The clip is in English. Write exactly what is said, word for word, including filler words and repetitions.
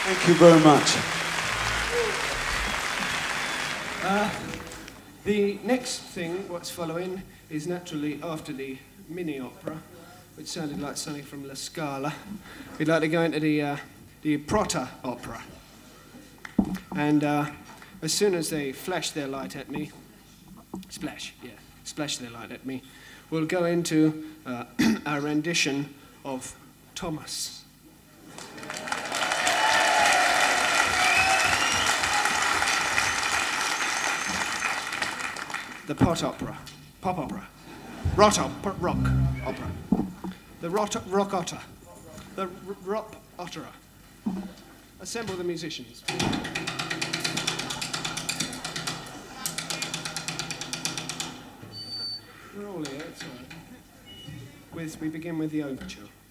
Thank you very much. Uh, the next thing, what's following, is naturally after the mini opera, which sounded like something from La Scala. We'd like to go into the uh, the proto opera. And uh, as soon as they flash their light at me, splash, yeah, splash their light at me, we'll go into uh, our rendition of Thomas. The pot opera, pop opera, rot opera, rock opera, the rot, rock otter, the r- rock otterer. Assemble the musicians. We're all here, it's all right. With, we begin with the overture.